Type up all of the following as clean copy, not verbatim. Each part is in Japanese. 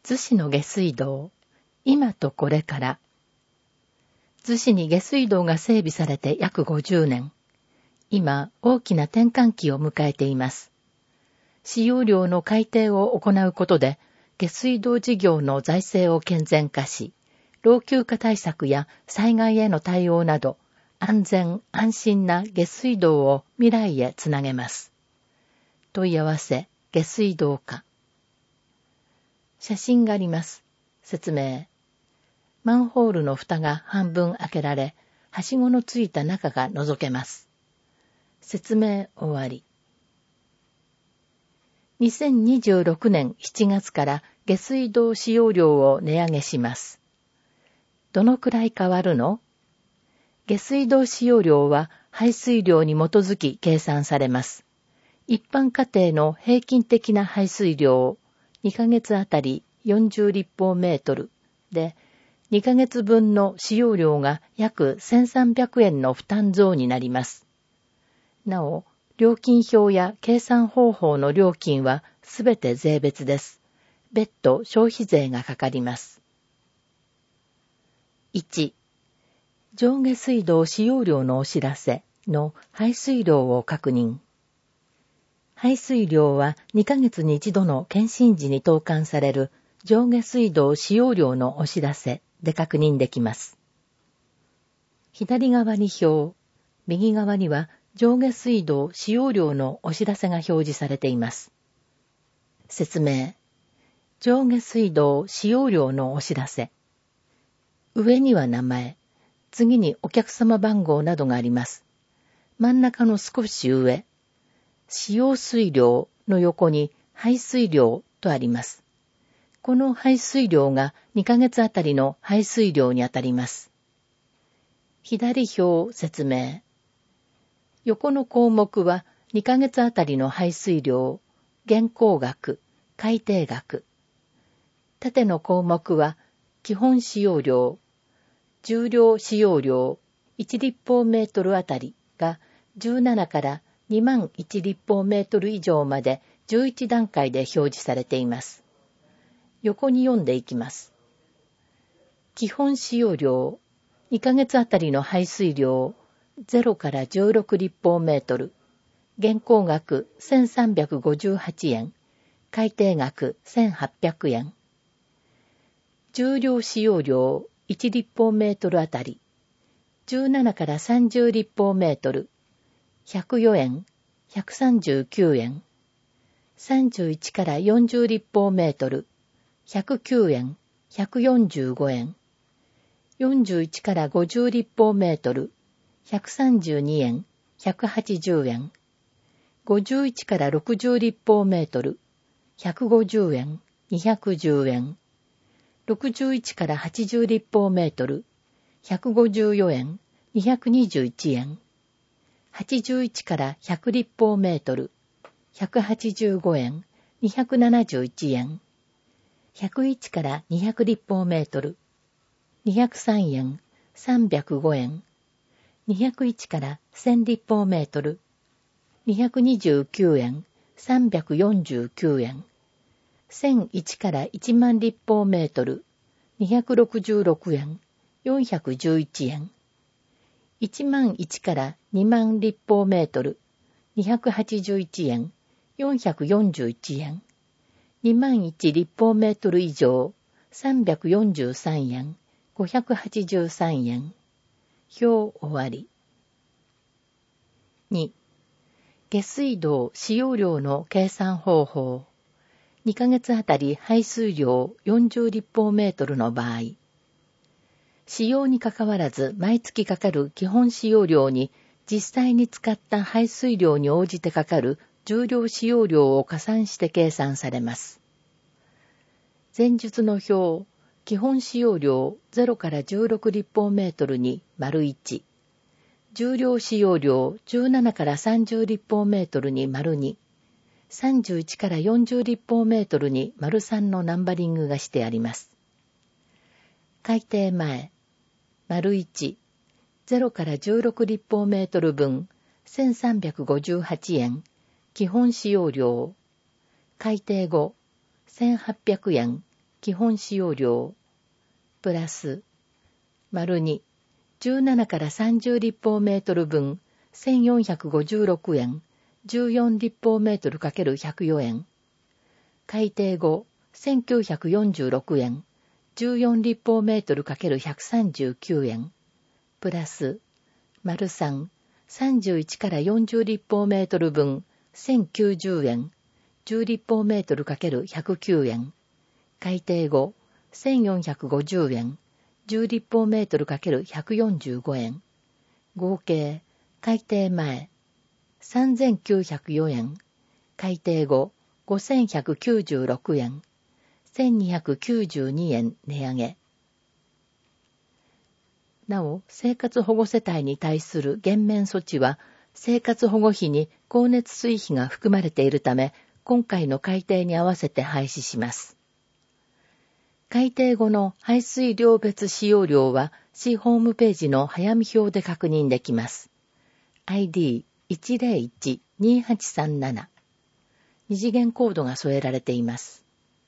逗子の下水道、今とこれから。逗子に下水道が整備されて約50年。今、大きな転換期を迎えています。使用量の改定を行うことで、下水道事業の財政を健全化し、老朽化対策や災害への対応など、安全・安心な下水道を未来へつなげます。問い合わせ、下水道課。写真があります。説明。マンホールの蓋が半分開けられ、はしごのついた中が覗けます。説明終わり。2026年7月から下水道使用量を値上げします。どのくらい変わるの？下水道使用量は排水量に基づき計算されます。一般家庭の平均的な排水量、2ヶ月あたり40立方メートルで、2ヶ月分の使用量が約1300円の負担増になります。なお、料金表や計算方法の料金はすべて税別です。別途消費税がかかります。1. 上下水道使用量のお知らせの排水量を確認。排水量は2ヶ月に一度の検診時に投函される上下水道使用量のお知らせで確認できます。左側に表、右側には上下水道使用量のお知らせが表示されています。説明。上下水道使用量のお知らせ。上には名前、次にお客様番号などがあります。真ん中の少し上、使用水量の横に排水量とあります。この排水量が2ヶ月あたりの排水量にあたります。左表説明。横の項目は2ヶ月あたりの排水量、現行額、改定額。縦の項目は基本使用量、重量使用量1立方メートルあたりが17から2万1立方メートル以上まで11段階で表示されています。横に読んでいきます。基本使用量、2ヶ月あたりの排水量、0から16立方メートル、現行額1358円、改定額1800円。重量使用量、1立方メートルあたり、17から30立方メートル、104円、139円。31から40立方メートル、109円、145円。41から50立方メートル、132円、180円。51から60立方メートル、150円、210円。61から80立方メートル、154円、221円。81から100立方メートル、185円、271円。101から200立方メートル、203円、305円。201から1000立方メートル、229円、349円。1001から1万立方メートル、266円、411円。1万1から2万立方メートル、281円、441円。2万1立方メートル以上、343円、583円。表終わり。2. 下水道使用量の計算方法。2ヶ月あたり排水量40立方メートルの場合、使用にかかわらず毎月かかる基本使用量に実際に使った排水量に応じてかかる重量使用量を加算して計算されます。前述の表、基本使用量0から16立方メートルに丸1、重量使用量17から30立方メートルに丸2、31から40立方メートルに丸3のナンバリングがしてあります。改定前、丸1、0から16立方メートル分、1358円、基本使用量。改定後、1800円、 基本使用量、プラス、丸2、17から30立方メートル分、1456円、14立方メートル ×104 円。改定後、1946円、14立方メートル ×139 円。プラス、丸3、31から40立方メートル分、1090円、10立方メートル ×109 円。改定後、1450円、10立方メートル ×145 円。合計、改定前、3904円。改定後、5196円。1292円値上げ。なお、生活保護世帯に対する減免措置は、生活保護費に光熱水費が含まれているため、今回の改定に合わせて廃止します。改定後の排水量別使用量は、市ホームページの早見表で確認できます。ID101-2837。二次元コードが添えられています。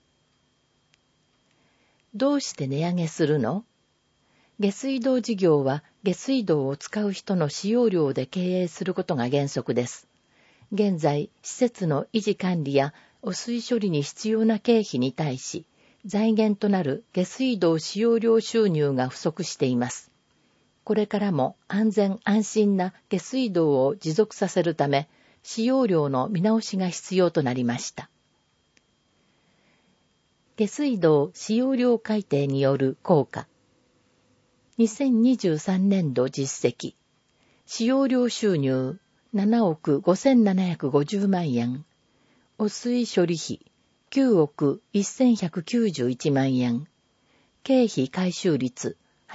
どうして値上げするの？下水道事業は下水道を使う人の使用量で経営することが原則です。現在、施設の維持管理や汚水処理に必要な経費に対し、財源となる下水道使用量収入が不足しています。これからも安全安心な下水道を持続させるため、使用量の見直しが必要となりました。下水道使用量改定による効果。2023年度実績。使用量収入7億5750万円。汚水処理費9億1191万円。経費回収率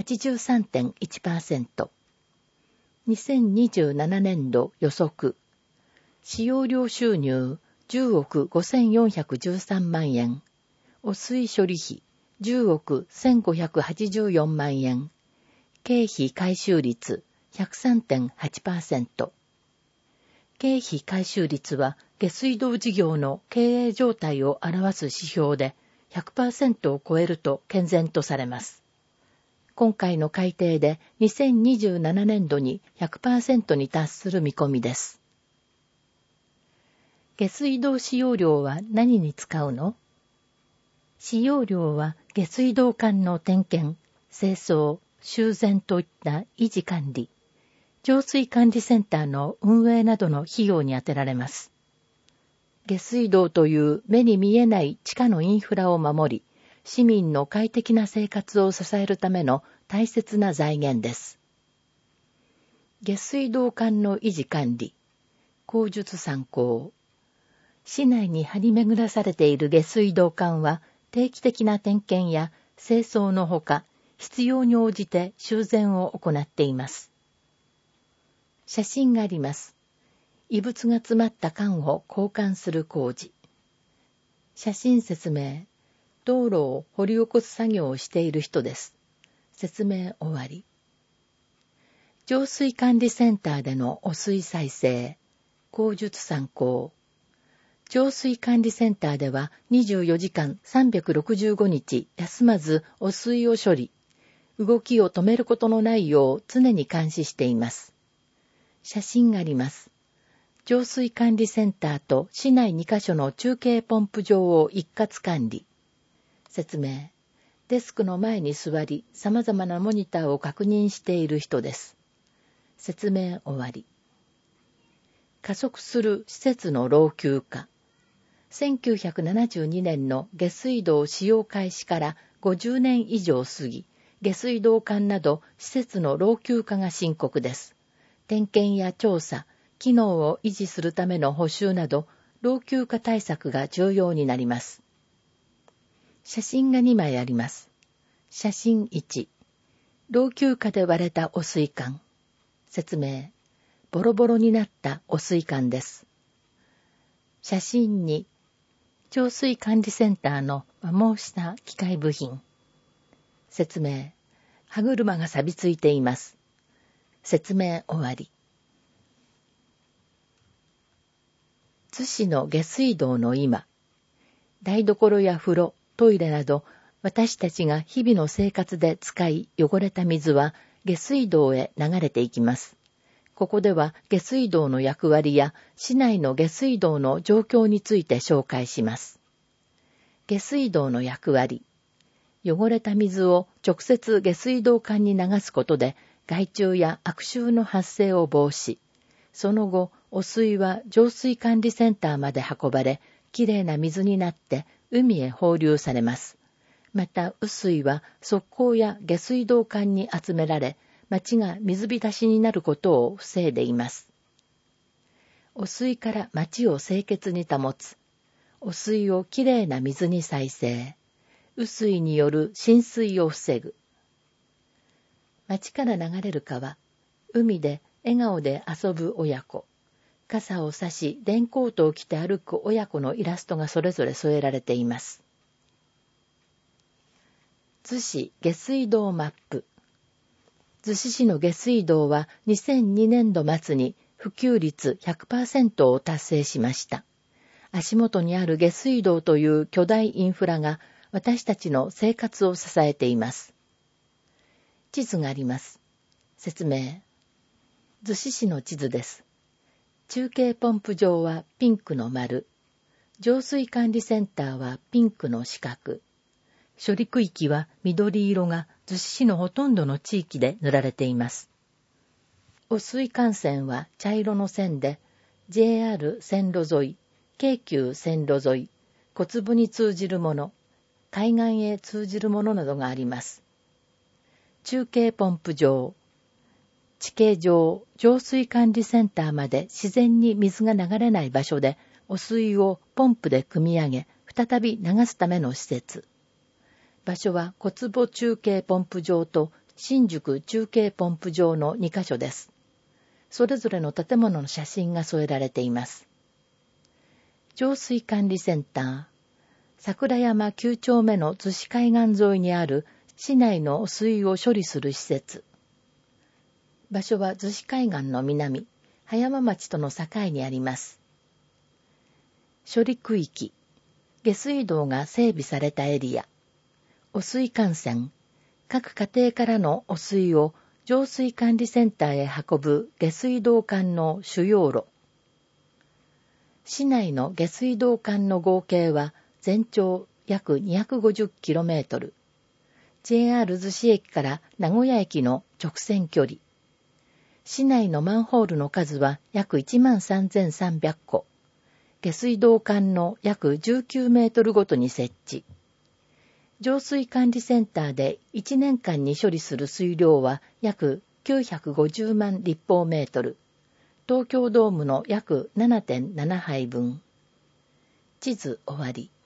83.1%。2027年度予測。使用量収入10億5413万円。汚水処理費10億1584万円。経費回収率 103.8%。経費回収率は下水道事業の経営状態を表す指標で 100% を超えると健全とされます。今回の改定で2027年度に 100% に達する見込みです。下水道使用量は何に使うの？使用量は下水道管の点検、清掃、修繕といった維持管理、浄水管理センターの運営などの費用に充てられます。下水道という目に見えない地下のインフラを守り、市民の快適な生活を支えるための大切な財源です。下水道管の維持管理、口述参考。市内に張り巡らされている下水道管は定期的な点検や清掃のほか、必要に応じて修繕を行っています。写真があります。異物が詰まった管を交換する工事。写真説明。道路を掘り起こす作業をしている人です。説明終わり。浄水管理センターでの汚水再生。口述参考。浄水管理センターでは24時間365日休まず汚水を処理。動きを止めることのないよう常に監視しています。写真があります。浄水管理センターと市内2カ所の中継ポンプ場を一括管理。説明。デスクの前に座り、様々なモニターを確認している人です。説明終わり。加速する施設の老朽化。1972年の下水道使用開始から50年以上過ぎ、下水道管など施設の老朽化が深刻です。点検や調査、機能を維持するための補修など、老朽化対策が重要になります。写真が2枚あります。写真1。老朽化で割れた汚水管。説明。ボロボロになった汚水管です。写真2。浄水管理センターの摩耗した機械部品。説明。歯車が錆びついています。説明終わり。津市の下水道の今。台所や風呂、トイレなど私たちが日々の生活で使い汚れた水は下水道へ流れていきます。ここでは下水道の役割や市内の下水道の状況について紹介します。下水道の役割。汚れた水を直接下水道管に流すことで害虫や悪臭の発生を防止。その後、汚水は浄水管理センターまで運ばれ、きれいな水になって海へ放流されます。また、雨水は側溝や下水道管に集められ、町が水浸しになることを防いでいます。汚水から町を清潔に保つ。汚水をきれいな水に再生。雨水による浸水を防ぐ。町から流れる川。海で笑顔で遊ぶ親子。傘を差し、レインコートを着て歩く親子のイラストがそれぞれ添えられています。逗子下水道マップ。逗子市の下水道は2002年度末に普及率 100% を達成しました。足元にある下水道という巨大インフラが私たちの生活を支えています。地図があります。説明。逗子市の地図です。中継ポンプ場はピンクの丸。浄水管理センターはピンクの四角。処理区域は緑色が逗子市のほとんどの地域で塗られています。汚水管線は茶色の線で、JR 線路沿い、京急線路沿い、小粒に通じるもの、海岸へ通じるものなどがあります。中継ポンプ場、地形上、浄水管理センターまで自然に水が流れない場所で、汚水をポンプで汲み上げ、再び流すための施設。場所は小坪中継ポンプ場と新宿中継ポンプ場の2カ所です。それぞれの建物の写真が添えられています。浄水管理センター。桜山9丁目の逗子海岸沿いにある市内の汚水を処理する施設。場所は逗子海岸の南、葉山町との境にあります。処理区域。下水道が整備されたエリア。汚水管線。各家庭からの汚水を浄水管理センターへ運ぶ下水道管の主要路。市内の下水道管の合計は全長約 250km。JR 逗子駅から名古屋駅の直線距離。市内のマンホールの数は約 13,300 個。下水道管の約19メートルごとに設置。浄水管理センターで1年間に処理する水量は約950万立方メートル。東京ドームの約 7.7 杯分。地図終わり。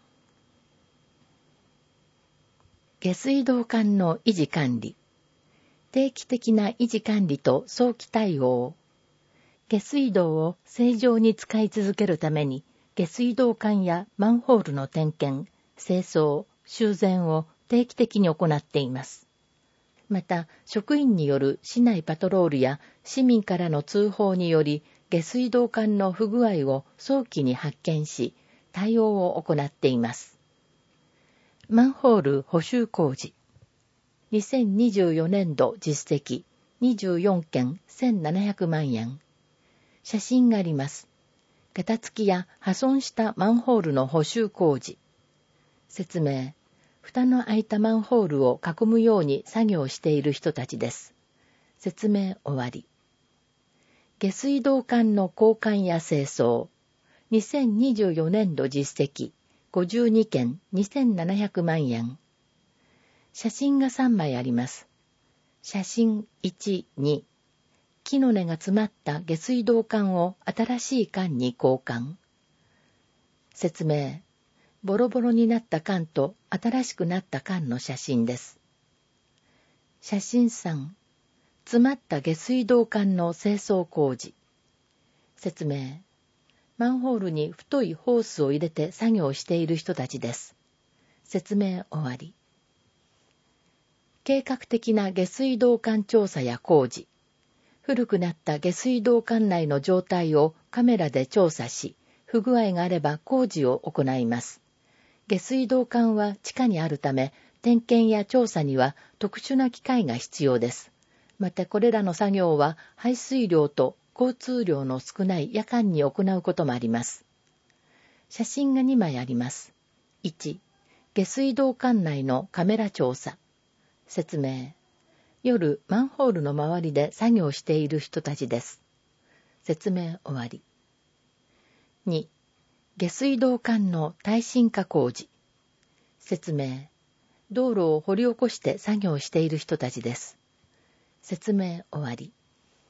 下水道管の維持管理。定期的な維持管理と早期対応。下水道を正常に使い続けるために、下水道管やマンホールの点検、清掃、修繕を定期的に行っています。また、職員による市内パトロールや市民からの通報により、下水道管の不具合を早期に発見し、対応を行っています。マンホール補修工事。2024年度実績24件1700万円。写真があります。ガタつきや破損したマンホールの補修工事。説明。蓋の開いたマンホールを囲むように作業している人たちです。説明終わり。下水道管の交換や清掃。2024年度実績52件2700万円。写真が3枚あります。写真1、2。木の根が詰まった下水道管を新しい管に交換。説明。ボロボロになった管と新しくなった管の写真です。写真3。詰まった下水道管の清掃工事。説明。マンホールに太いホースを入れて作業している人たちです。説明終わり。計画的な下水道管調査や工事。古くなった下水道管内の状態をカメラで調査し、不具合があれば工事を行います。下水道管は地下にあるため、 点検や調査には特殊な機械が必要です。またこれらの作業は排水量と交通量の少ない夜間に行うこともあります。写真が2枚あります。1、下水道管内のカメラ調査。説明。夜、マンホールの周りで作業している人たちです。説明終わり。2、下水道管の耐震化工事。説明。道路を掘り起こして作業している人たちです。説明終わり。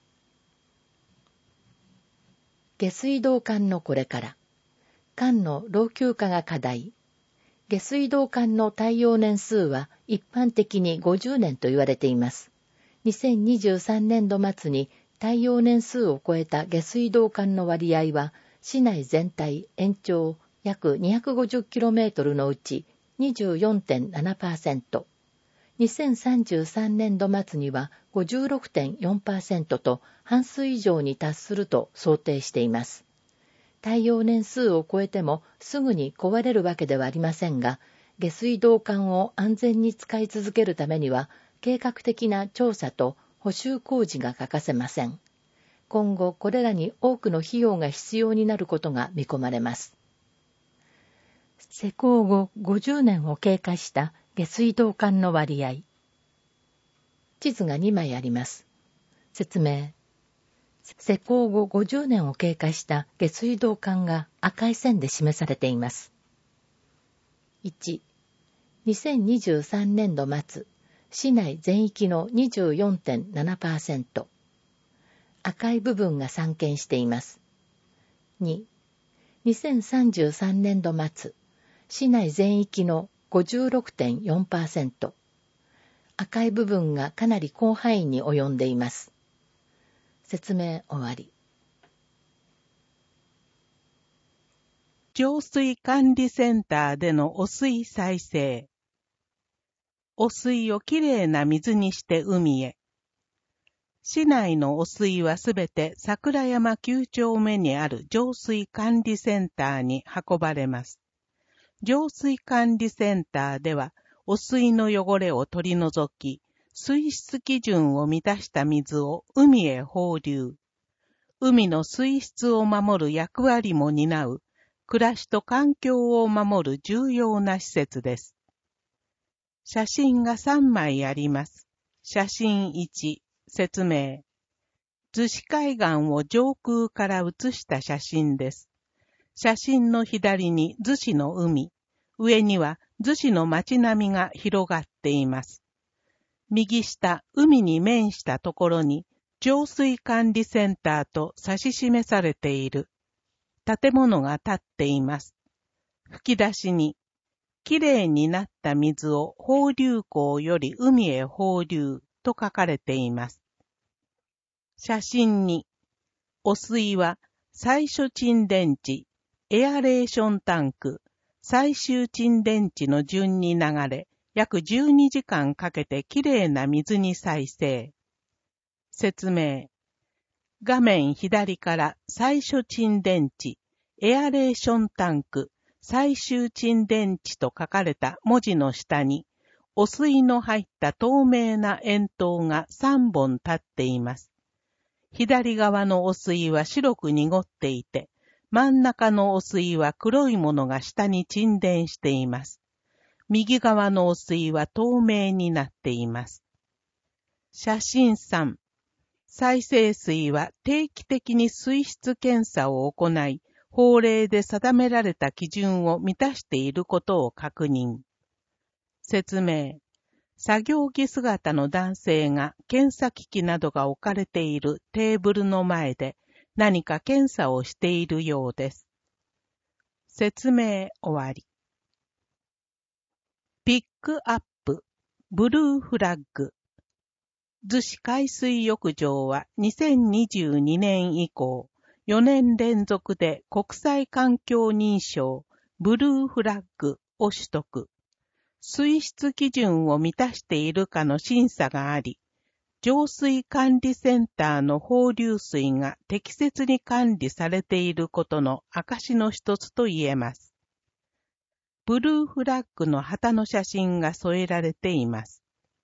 下水道管のこれから。管の老朽化が課題。下水道管の耐用年数は一般的に50年と言われています。2023年度末に耐用年数を超えた下水道管の割合は、市内全体延長約 250km のうち 24.7%、2033年度末には 56.4% と半数以上に達すると想定しています。耐用年数を超えてもすぐに壊れるわけではありませんが、下水道管を安全に使い続けるためには、計画的な調査と補修工事が欠かせません。今後これらに多くの費用が必要になることが見込まれます。施工後50年を経過した下水道管の割合。地図が2枚あります。説明。施工後50年を経過した下水道管が赤い線で示されています。1、2023年度末、市内全域の 24.7%。赤い部分が散見しています。2、2033年度末、市内全域の 56.4%。赤い部分がかなり広範囲に及んでいます。説明終わり。 浄水管理センターでの汚水再生。汚水をきれいな水にして海へ。市内の汚水はすべて桜山9丁目にある浄水管理センターに運ばれます。浄水管理センターでは汚水の汚れを取り除き、水質基準を満たした水を海へ放流。海の水質を守る役割も担う、暮らしと環境を守る重要な施設です。写真が3枚あります。写真1、説明。逗子海岸を上空から写した写真です。写真の左に逗子の海、上には逗子の街並みが広がっています。右下、海に面したところに、浄水管理センターと指し示されている建物が建っています。吹き出しに、きれいになった水を放流口より海へ放流と書かれています。写真に、汚水は最初沈殿池、エアレーションタンク、最終沈殿池の順に流れ、約12時間かけてきれいな水に再生。説明。画面左から最初沈殿池、エアレーションタンク、最終沈殿池と書かれた文字の下に、汚水の入った透明な円筒が3本立っています。左側の汚水は白く濁っていて、真ん中の汚水は黒いものが下に沈殿しています。右側の汚水は透明になっています。写真3。再生水は定期的に水質検査を行い、法令で定められた基準を満たしていることを確認。説明。作業着姿の男性が検査機器などが置かれているテーブルの前で何か検査をしているようです。説明終わり。ピックアップ、ブルーフラッグ。逗子海水浴場は2022年以降、4年連続で国際環境認証、ブルーフラッグを取得。水質基準を満たしているかの審査があり、浄水管理センターの放流水が適切に管理されていることの証の一つと言えます。 ブルーフラッグの旗の写真が添えられています。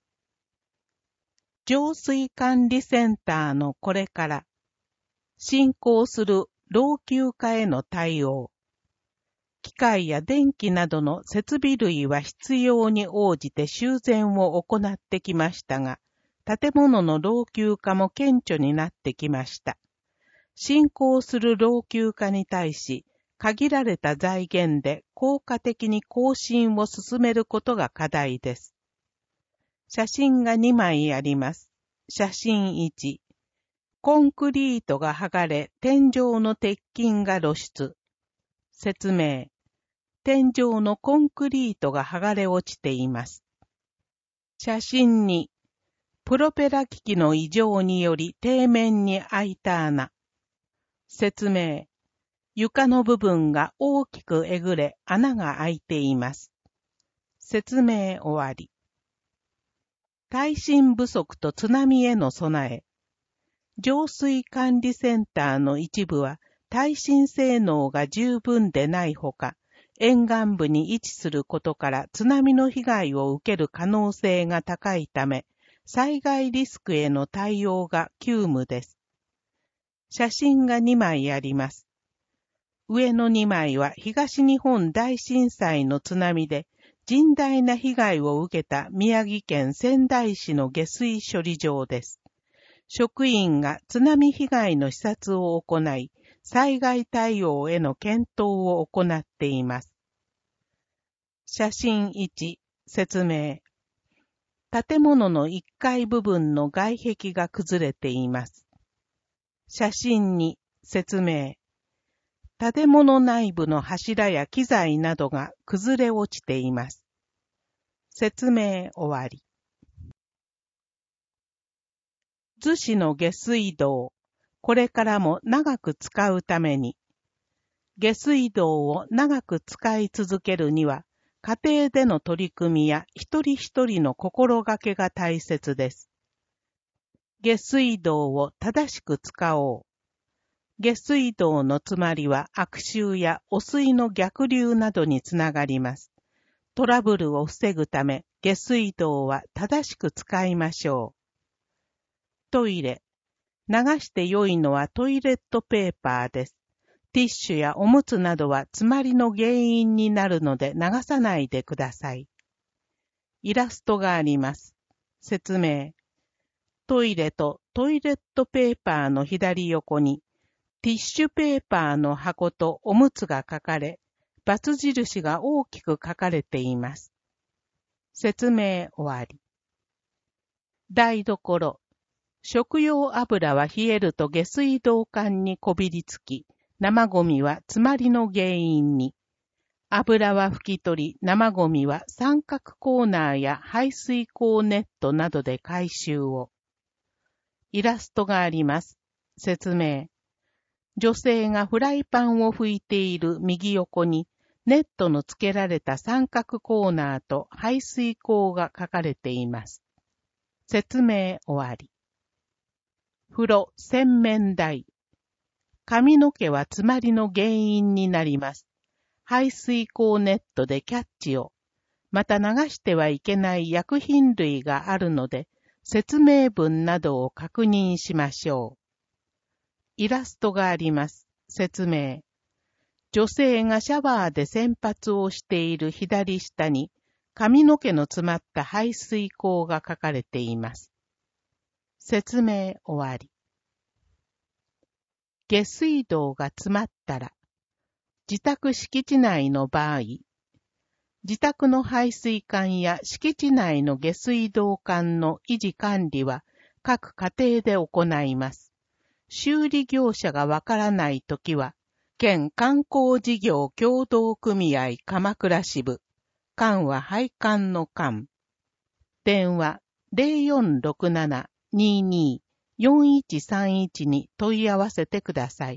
浄水管理センターのこれから進行する老朽化への対応。機械や電気などの設備類は必要に応じて修繕を行ってきましたが、建物の老朽化も顕著になってきました。進行する老朽化に対し、限られた財源で効果的に更新を進めることが課題です。写真が2枚あります。写真1。コンクリートが剥がれ、天井の鉄筋が露出。説明。天井のコンクリートが剥がれ落ちています。写真2。プロペラ機器の異常により底面に開いた穴。説明。床の部分が大きくえぐれ穴が開いています。説明終わり。耐震不足と津波への備え。浄水管理センターの一部は耐震性能が十分でないほか、沿岸部に位置することから津波の被害を受ける可能性が高いため、災害リスクへの対応が急務です。写真が2枚あります。上の2枚は東日本大震災の津波で甚大な被害を受けた宮城県仙台市の下水処理場です。職員が津波被害の視察を行い、災害対応への検討を行っています。写真1、説明。建物の1階部分の外壁が崩れています。写真2、説明。建物内部の柱や機材などが崩れ落ちています。説明終わり。逗子の下水道、これからも長く使うために、下水道を長く使い続けるには、家庭での取り組みや一人一人の心がけが大切です。下水道を正しく使おう。下水道の詰まりは悪臭や汚水の逆流などにつながります。トラブルを防ぐため、下水道は正しく使いましょう。トイレ。流して良いのはトイレットペーパーです。ティッシュやおむつなどは詰まりの原因になるので流さないでください。イラストがあります。説明。トイレとトイレットペーパーの左横に、ティッシュペーパーの箱とおむつが書かれ、×印が大きく書かれています。説明終わり。台所。食用油は冷えると下水道管にこびりつき、生ゴミは詰まりの原因に。油は拭き取り、生ゴミは三角コーナーや排水口ネットなどで回収を。イラストがあります。説明。女性がフライパンを拭いている右横に、ネットの付けられた三角コーナーと排水口が書かれています。説明終わり。風呂洗面台。髪の毛は詰まりの原因になります。排水口ネットでキャッチを。また流してはいけない薬品類があるので、説明文などを確認しましょう。イラストがあります。説明。女性がシャワーで洗髪をしている左下に、髪の毛の詰まった排水口が書かれています。説明終わり。下水道が詰まったら、自宅敷地内の場合、自宅の排水管や敷地内の下水道管の維持管理は各家庭で行います。修理業者がわからないときは、県観光事業協同組合鎌倉支部、管は配管の管。電話 0467-22-4131 に問い合わせてください。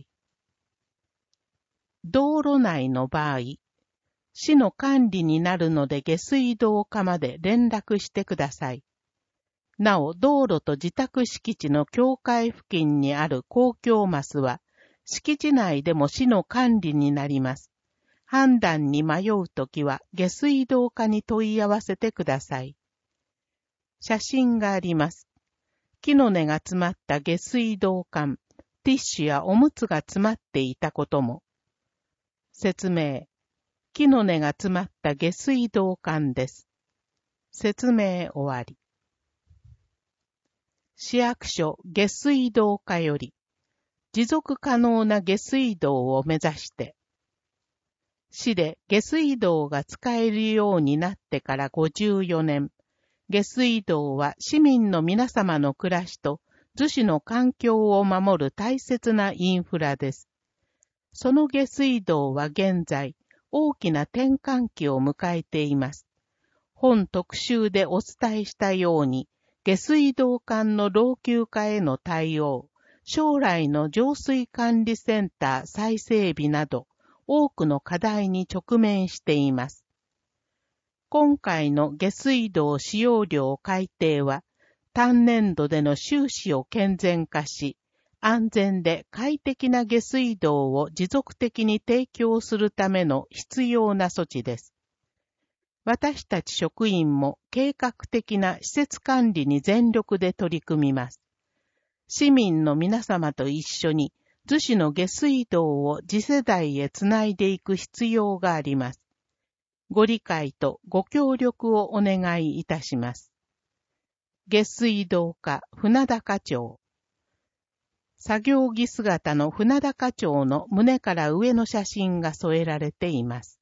道路内の場合、市の管理になるので下水道課まで連絡してください。なお、道路と自宅敷地の境界付近にある公共マスは、敷地内でも市の管理になります。 判断に迷うときは下水道課に問い合わせてください。写真があります。木の根が詰まった下水道管、ティッシュやおむつが詰まっていたことも。説明。木の根が詰まった下水道管です。説明終わり。市役所下水道課より、持続可能な下水道を目指して、市で下水道が使えるようになってから54年、下水道は市民の皆様の暮らしと逗子の環境を守る大切なインフラです。その下水道は現在、大きな転換期を迎えています。本特集でお伝えしたように、下水道管の老朽化への対応、将来の浄水管理センター再整備など、多くの課題に直面しています。今回の下水道使用量改定は、単年度での収支を健全化し、安全で快適な下水道を持続的に提供するための必要な措置です。私たち職員も計画的な施設管理に全力で取り組みます。市民の皆様と一緒に逗子の下水道を次世代へつないでいく必要があります。ご理解とご協力をお願いいたします。下水道課船田課長。作業着姿の船田課長の胸から上の写真が添えられています。